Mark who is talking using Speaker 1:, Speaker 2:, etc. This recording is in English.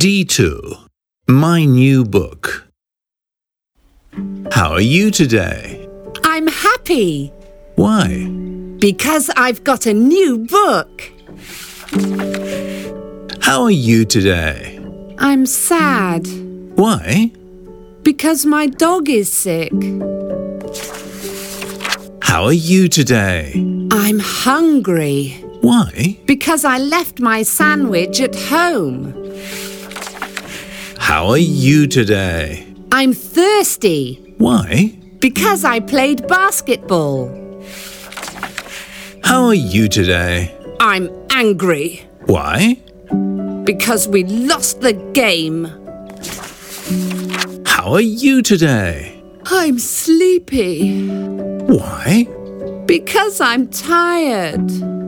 Speaker 1: D2. My new book. How are you today?
Speaker 2: I'm happy.
Speaker 1: Why?
Speaker 2: Because I've got a new book.
Speaker 1: How are you today?
Speaker 2: I'm sad.
Speaker 1: Why?
Speaker 2: Because my dog is sick.
Speaker 1: How are you today?
Speaker 2: I'm hungry.
Speaker 1: Why?
Speaker 2: Because I left my sandwich at home.
Speaker 1: How are you today?
Speaker 2: I'm thirsty.
Speaker 1: Why?
Speaker 2: Because I played basketball.
Speaker 1: How are you today?
Speaker 2: I'm angry.
Speaker 1: Why?
Speaker 2: Because we lost the game.
Speaker 1: How are you today?
Speaker 2: I'm sleepy.
Speaker 1: Why?
Speaker 2: Because I'm tired.